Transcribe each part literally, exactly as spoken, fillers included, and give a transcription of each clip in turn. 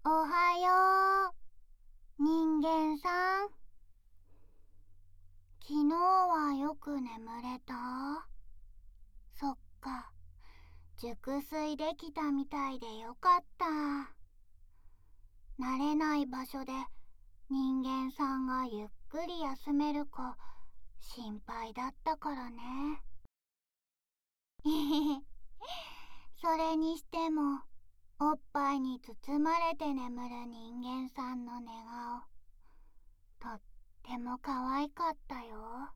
おはよう、人間さん。昨日はよく眠れた？そっか、熟睡できたみたいでよかった。慣れない場所で人間さんがゆっくり休めるか心配だったからね。それにしても、おっぱいに包まれて眠る人間さんの寝顔、とっても可愛かったよ。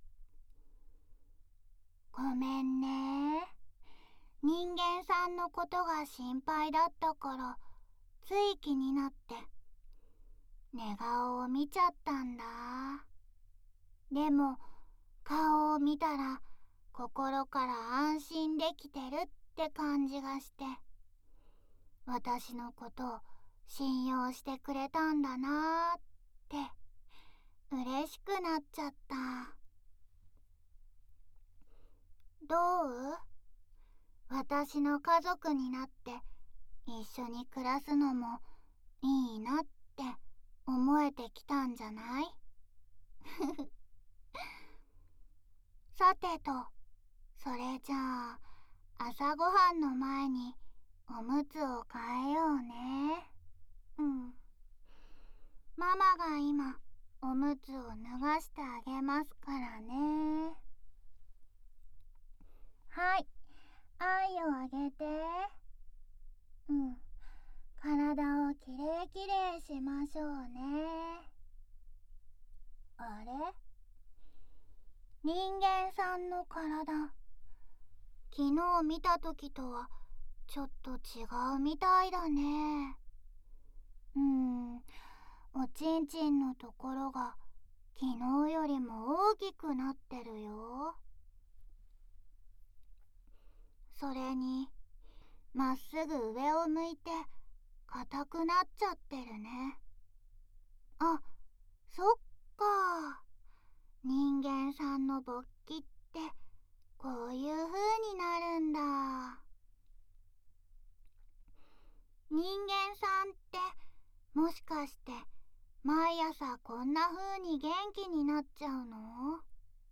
ごめんね。人間さんのことが心配だったからつい気になって寝顔を見ちゃったんだ。でも顔を見たら心から安心できてるって感じがして、私のことを信用してくれたんだなーって嬉しくなっちゃった。どう？私の家族になって一緒に暮らすのもいいなって思えてきたんじゃない？さてと、それじゃあ朝ごはんの前におむつを替えようね。うん。ママが今おむつを脱がしてあげますからね。はい、愛をあげて。うん、体をきれいきれいしましょうね。あれ？人間さんの体、昨日見た時とはちょっと違うみたいだね。うーん、おちんちんのところが昨日よりも大きくなってるよ。それにまっすぐ上を向いて硬くなっちゃってるね。あ、そっか。人間さんの勃起ってこういう風になるんだ。人間さんってもしかして毎朝こんな風に元気になっちゃうの？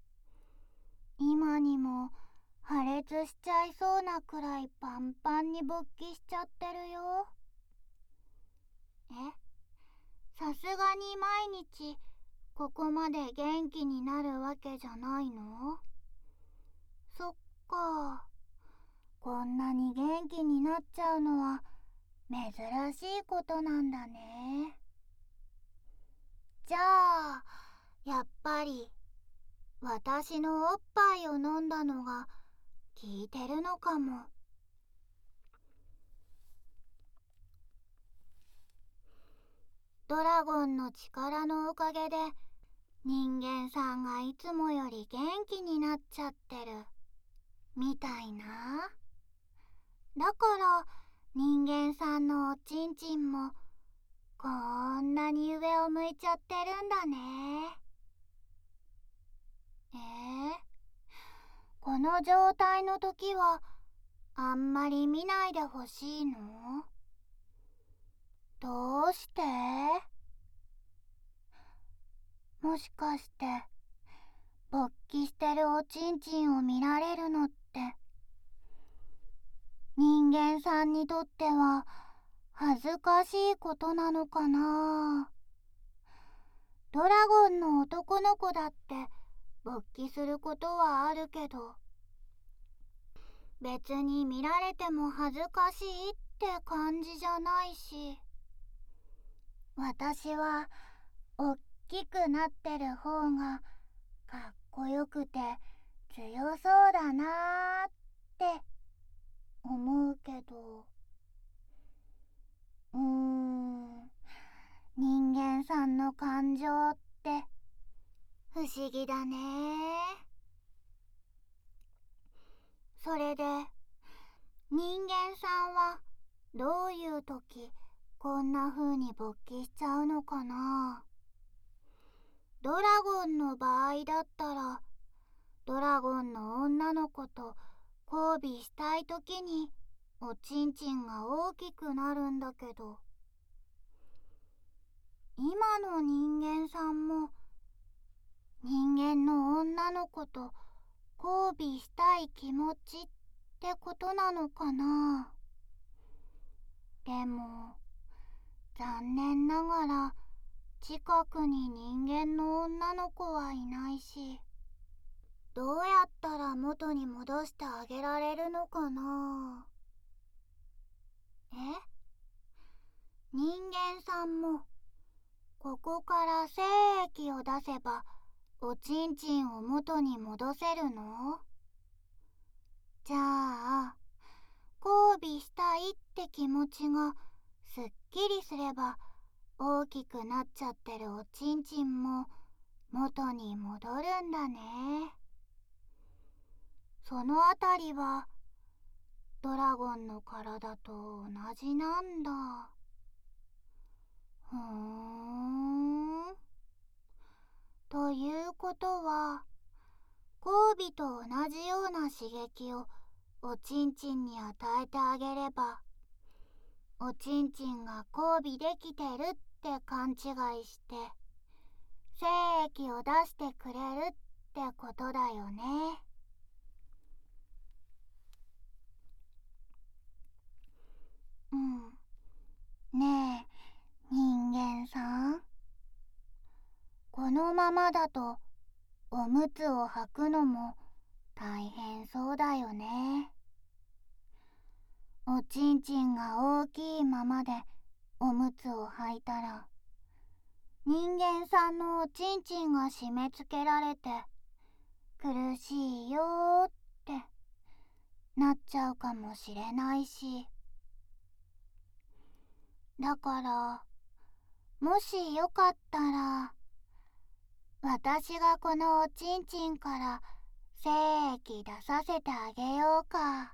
今にも破裂しちゃいそうなくらいパンパンに勃起しちゃってるよ。え？さすがに毎日ここまで元気になるわけじゃないの？そっか。こんなに元気になっちゃうのは珍しいことなんだね。じゃあ、やっぱり私のおっぱいを飲んだのが効いてるのかも。ドラゴンの力のおかげで人間さんがいつもより元気になっちゃってるみたいな。だから人間さんのおちんちんもこんなに上を向いちゃってるんだね。えー、この状態の時はあんまり見ないでほしいの？どうして？もしかして勃起してるおちんちんを見られるのって人間さんにとっては恥ずかしいことなのかな？ドラゴンの男の子だって勃起することはあるけど、別に見られても恥ずかしいって感じじゃないし、私はおっきくなってる方がかっこよくて強そうだなーって思うけど、うーん、人間さんの感情って不思議だね。それで人間さんはどういう時こんな風に勃起しちゃうのかな？ドラゴンの場合だったらドラゴンの女の子と交尾したい時におちんちんが大きくなるんだけど、 今の人間さんも人間の女の子と交尾したい気持ちってことなのかな。でも残念ながら近くに人間の女の子はいないし、どうやったら元に戻してあげられるのかな。え？人間さんもここから精液を出せばおちんちんを元に戻せるの？じゃあ交尾したいって気持ちがすっきりすれば大きくなっちゃってるおちんちんも元に戻るんだね。そのあたりはドラゴンの体と同じなんだ。ふーん。ということは交尾と同じような刺激をおちんちんに与えてあげればおちんちんが交尾できてるって勘違いして精液を出してくれるってことだよね。うん。ねえ、人間さん。このままだとおむつを履くのも大変そうだよね。おちんちんが大きいままでおむつを履いたら人間さんのおちんちんが締め付けられて苦しいよーってなっちゃうかもしれないし、だからもしよかったら私がこのおちんちんから精液出させてあげようか。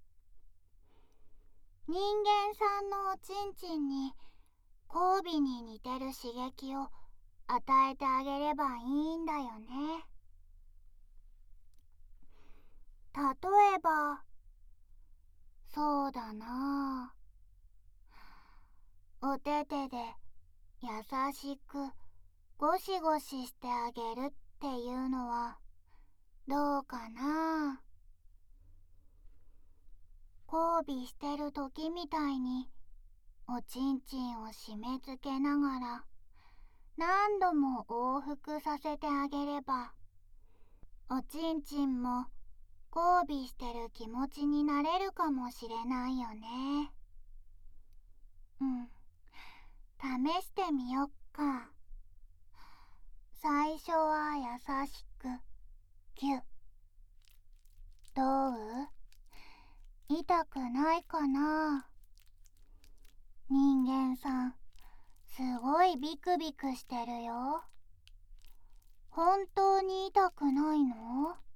人間さんのおちんちんに交尾に似てる刺激を与えてあげればいいんだよね。例えばそうだなあ、お手手で優しくゴシゴシしてあげるっていうのはどうかな。交尾してる時みたいにおちんちんを締め付けながら何度も往復させてあげればおちんちんも交尾してる気持ちになれるかもしれないよね。うん、試してみよっか。最初は優しくギュッ。どう？痛くないかな？人間さんすごいビクビクしてるよ。本当に痛くないの？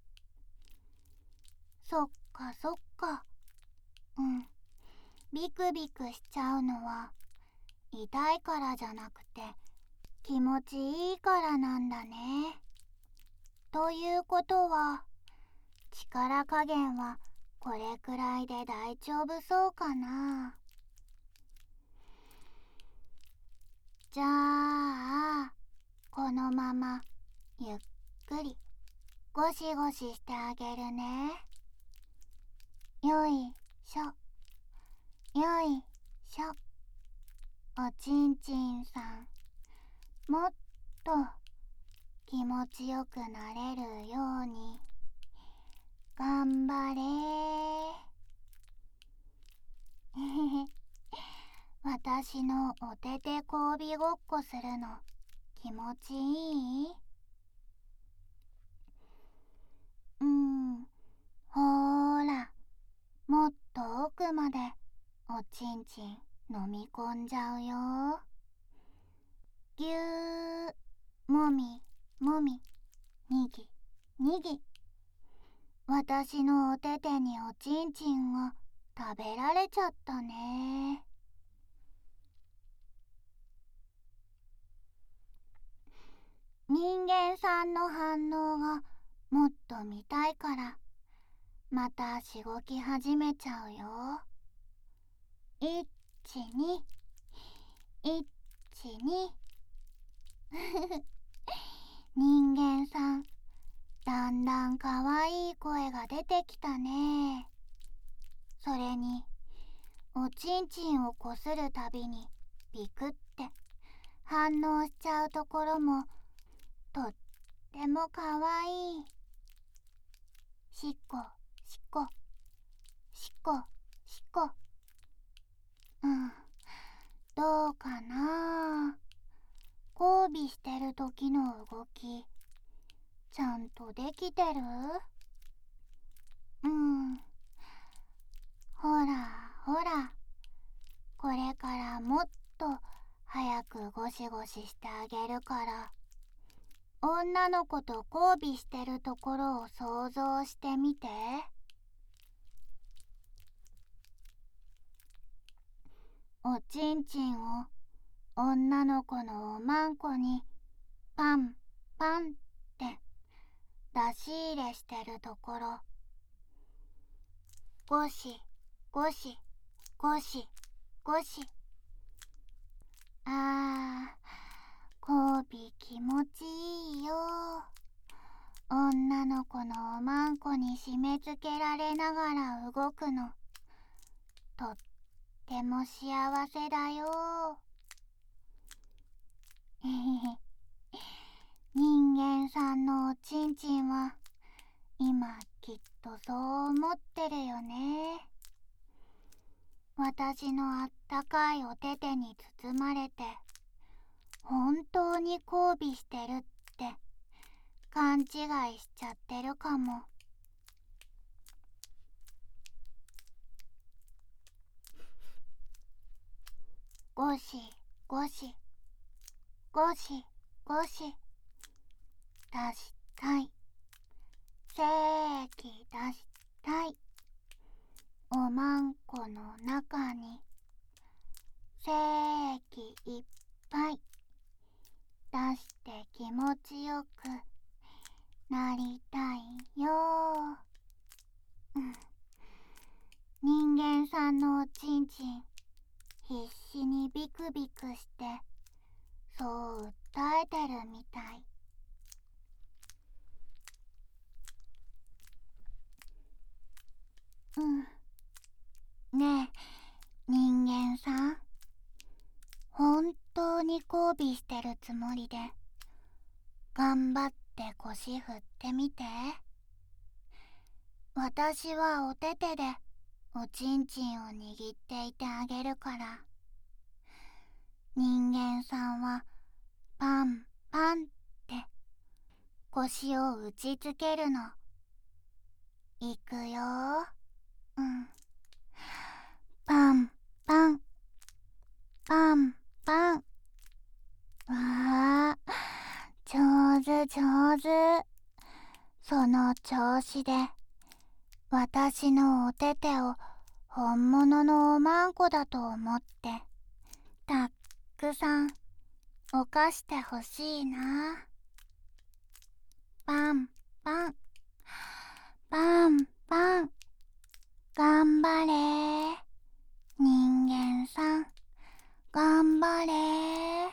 そっかそっか。うん。ビクビクしちゃうのは痛いからじゃなくて気持ちいいからなんだね。ということは力加減はこれくらいで大丈夫そうかな。じゃあこのままゆっくりゴシゴシしてあげるね。よいしょよいしょ。おちんちんさんもっと気持ちよくなれるように頑張れー。へへへ。私のお手手交尾ごっこするの気持ちいい？うん、ほーら、もっと奥までおちんちん飲み込んじゃうよ。ぎゅー、もみもみ、にぎにぎ。私のお手手におちんちんが食べられちゃったね。人間さんの反応がもっと見たいからまたしごき始めちゃうよ。いちにいちに人間さん、だんだんかわいい声が出てきたね。それにおちんちんをこするたびにビクって反応しちゃうところもとってもかわいい。しっこしっこしっこしっこ。うん、どうかな。交尾してる時の動きちゃんとできてる？うん、ほらほら、これからもっと早くゴシゴシしてあげるから、女の子と交尾してるところを想像してみて。おちんちんを女の子のおまんこにパンパンって出し入れしてるところ、ゴシゴシゴシゴシ。あー、交尾気持ちいいよ。女の子のおまんこに締め付けられながら動くの、とっても幸せだよ。へへへ。人間さんのおちんちんは今きっとそう思ってるよね。私のあったかいお手手に包まれて本当に交尾してるって勘違いしちゃってるかも。ゴシゴシゴシゴシ、出したい、精液出したい。おまんこの中に精液いっぱい出して気持ちよくなりたいよ。うん、人間さんのおちんちん必死にビクビクしてそう訴えてるみたい。うん。ねえ、人間さん、本当に交尾してるつもりで頑張って腰振ってみて。私はお手手でおちんちんを握っていてあげるから、人間さんはパンパンって腰を打ちつけるの。いくよ。うん。パンパンパンパン。わあ、上手上手。その調子で私のお手手を本物のおまんこだと思ってたっくさん犯してほしいな。パンパンパンパン。頑張れ人間さん、頑張れ。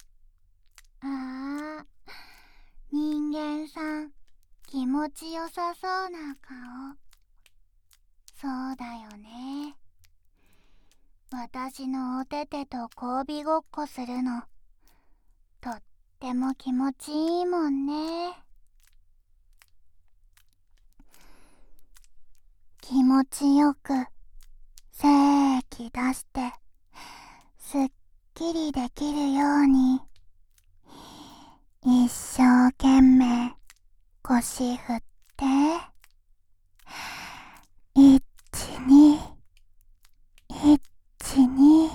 ああ、人間さん気持ちよさそうな顔。そうだよね。私のお手手と交尾ごっこするのとっても気持ちいいもんね。気持ちよく精液出してすっきりできるように一生懸命腰振って、いちにいちに。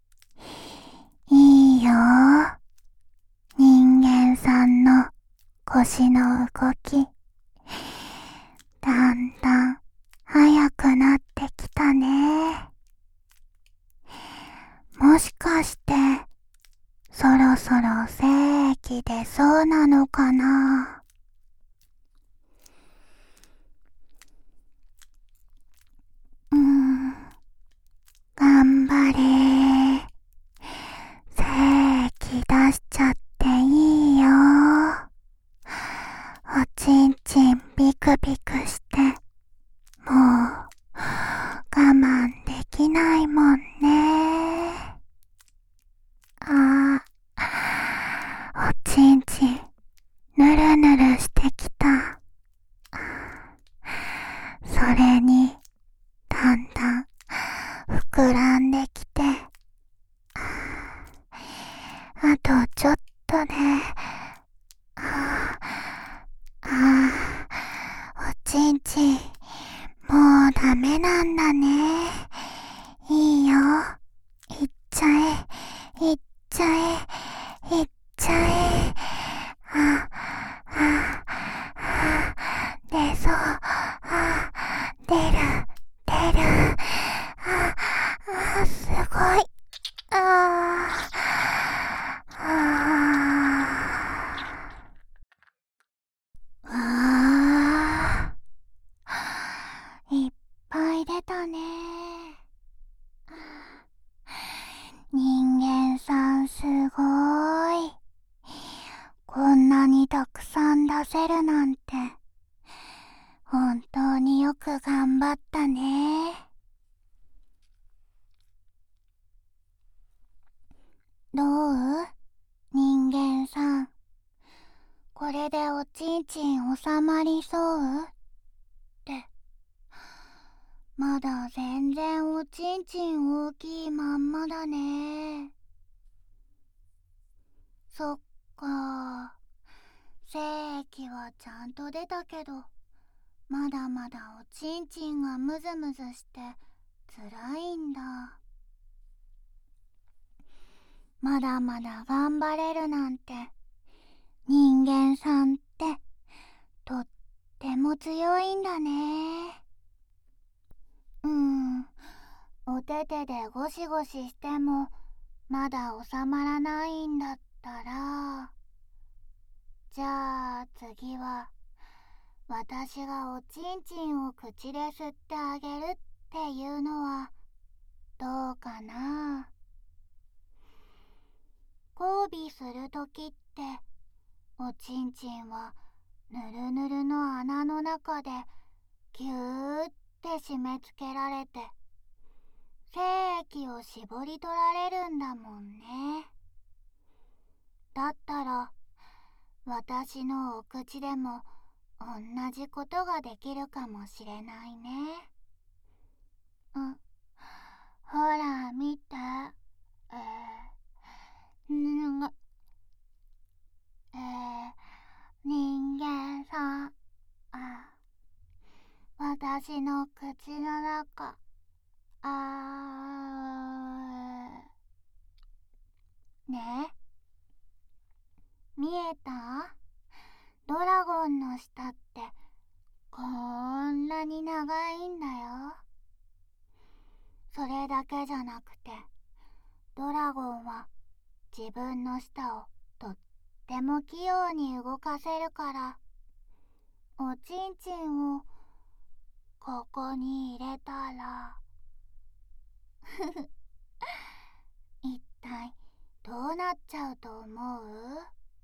いいよ、人間さんの腰の動きだんだん速くなってきたね。もしかしてそろそろ精液出そうなのかな。うーん、頑張れ。精液出しちゃっていないもんね。ああ、おちんちんぬるぬるしてきた。それにだんだん膨らんできて、あとちょっとで、ああ、おちんちんもうダメなんだね。いいよ、いっちゃえ、いっちゃえ、いっちゃえ。あ、あ、あ、出そう。あ、出る、出る。あ、あ、すごい。ああ、ああ、いっぱい出たね。人間さんすごい。こんなにたくさん出せるなんて、本当によく頑張ったね。どう？人間さん。これでおちんちん収まりそうって。まだ全然おちんちん大きいまんまだね。そっか。精液はちゃんと出たけど、まだまだおちんちんがムズムズして辛いんだ。まだまだ頑張れるなんて、人間さんってとっても強いんだね。うん、お手手でゴシゴシしてもまだ収まらないんだったら、じゃあ次は私がおちんちんを口で吸ってあげるっていうのはどうかな。交尾するときっておちんちんはぬるぬるの穴の中でぎゅーって締め付けられて精液を絞り取られるんだもんね。だったら私のお口でも同じことができるかもしれないね。うん、ほら見て。えー、んがえー、人間さん。あ、私の口の中。あーねえ、見えた？ドラゴンの舌ってこんなに長いんだよ。それだけじゃなくて、ドラゴンは自分の舌をとっても器用に動かせるから、おちんちんをここに入れたら一体どうなっちゃうと思う？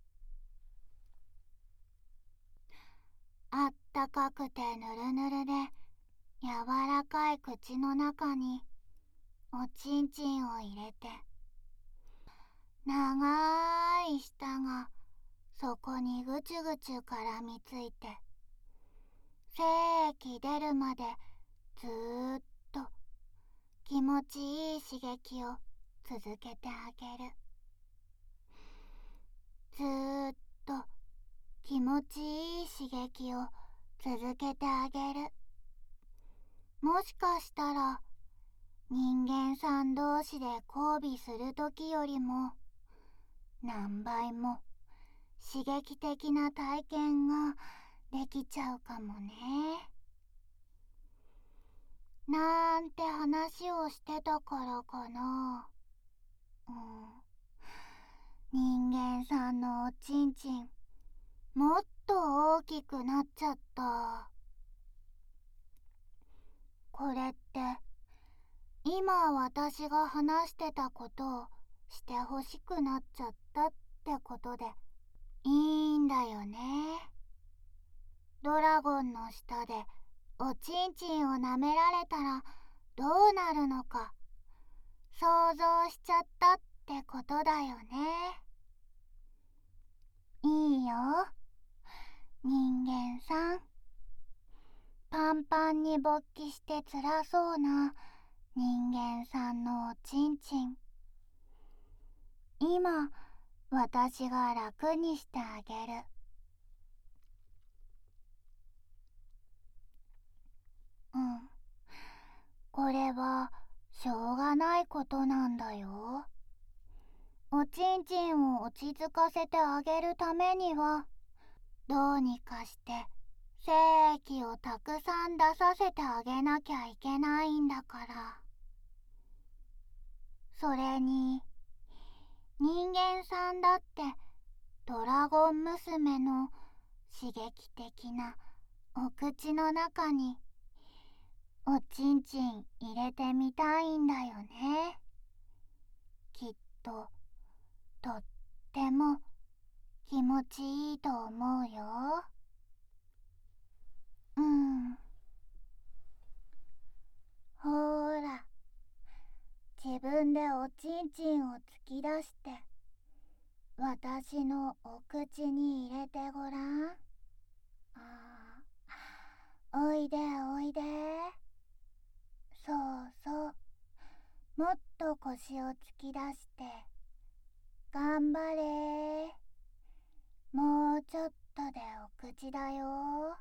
あったかくてぬるぬるで柔らかい口の中におちんちんを入れて、長い舌がそこにぐちゅぐちゅ絡みついて、精液出るまでずーっと気持ちいい刺激を続けてあげる。ずーっと気持ちいい刺激を続けてあげる。もしかしたら人間さん同士で交尾するときよりも何倍も刺激的な体験ができちゃうかもね。なんて話をしてたからかな。うん、人間さんのおちんちんもっと大きくなっちゃった。これって今私が話してたことをしてほしくなっちゃったってことでいいんだよね。ドラゴンの下でおちんちんを舐められたらどうなるのか想像しちゃったってことだよね。いいよ、人間さん。パンパンに勃起して辛そうな人間さんのおちんちん、今私が楽にしてあげる。うん、これはしょうがないことなんだよ。おちんちんを落ち着かせてあげるためには、どうにかして精液をたくさん出させてあげなきゃいけないんだから。それに人間さんだってドラゴン娘の刺激的なお口の中におちんちん入れてみたいんだよね。きっととっても気持ちいいと思うよ。うん。ほーら、自分でおちんちんを突き出して私のお口に入れてごらん。ああ、おいでおいで。そうそう、もっと腰を突き出して、頑張れ。もうちょっとでお口だよ。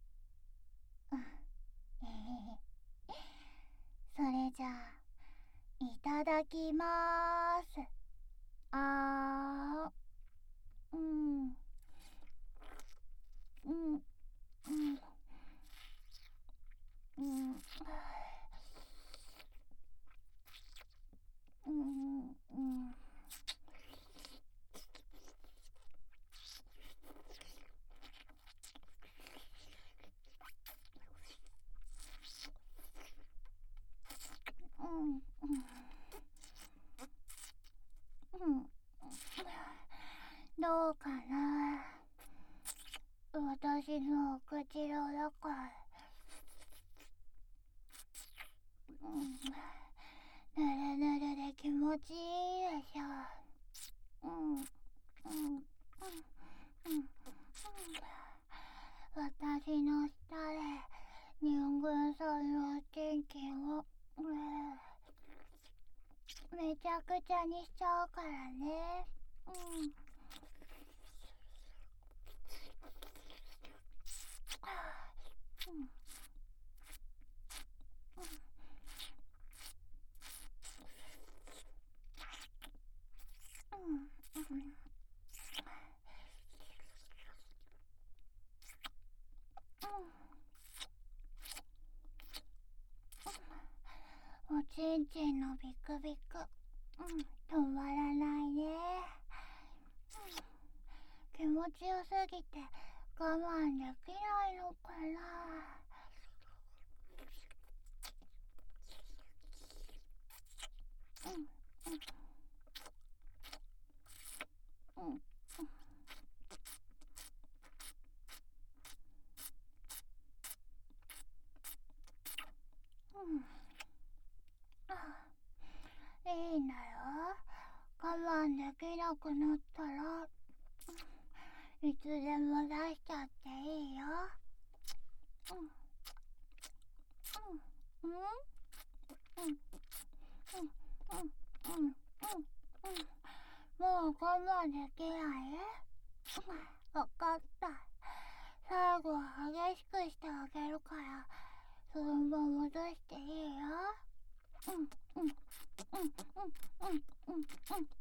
それじゃあ、いただきまーす。あー、うん、うん、うん、うん、うん、うん、うん、うん、どうかな。私のお口の中、うん、ぬるぬるで気持ちいいでしょ。うん、うん、うん、うん、うん。私の舌で人間さんのチンチンを、うん、めちゃくちゃにしちゃうからね。うん。うん、うん、うん、うん。おちんちんのビクビク、うん、止まらないね。気持ちよすぎて我慢できないのかな。うん、うん、うん、うん。あ、いいんだよ。我慢できなくなったらいつでも出しちゃっていいよ。うん、うん、うん、うん、うん、うん、うん、うん、もう我慢できない？わかった。最後は激しくしてあげるから、そのまま戻していいよ。うん、うん、うん、うん、うん、うん、うん、うん、うん、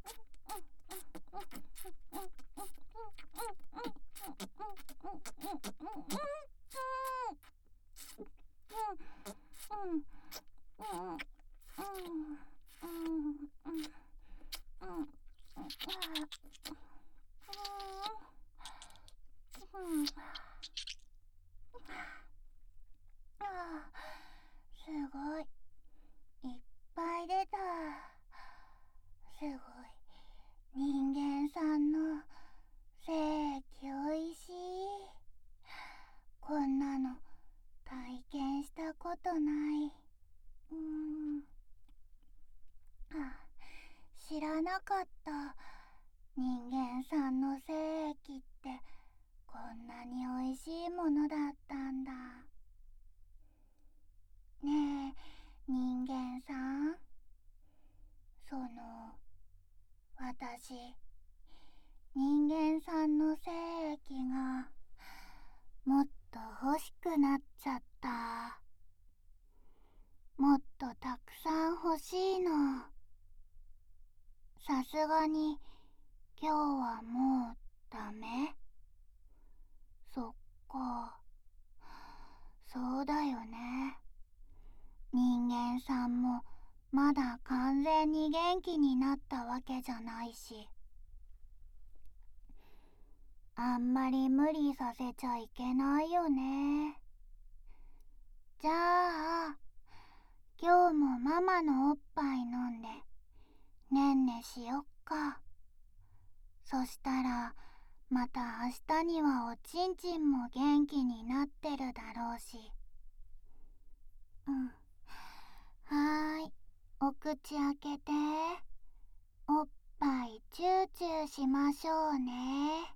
すごい、いっぱい出た。すごい、人間さんの精液おいしい。こんなの体験したことない。うーん。はなかった。人間さんの精液ってこんなにおいしいものだったんだ。ねえ、人間さん。その、私、人間さんの精液がもっと欲しくなっちゃった。もっとたくさん欲しいの。さすがに今日はもうダメ？そっか。そうだよね。人間さんもまだ完全に元気になったわけじゃないし、あんまり無理させちゃいけないよね。じゃあ、今日もママのおっぱい飲んでねんねしよっか。そしたらまた明日にはおちんちんも元気になってるだろうし。うん。はーい。お口開けて。おっぱいチューチューしましょうね。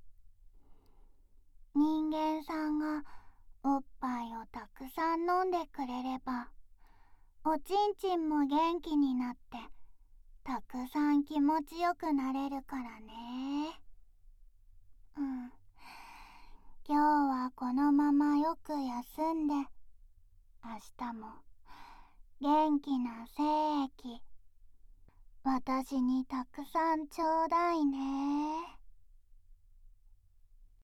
人間さんがおっぱいをたくさん飲んでくれれば、おちんちんも元気になってたくさん気持ちよくなれるからね。うん。今日はこのままよく休んで、明日も元気な精液私にたくさんちょうだいね。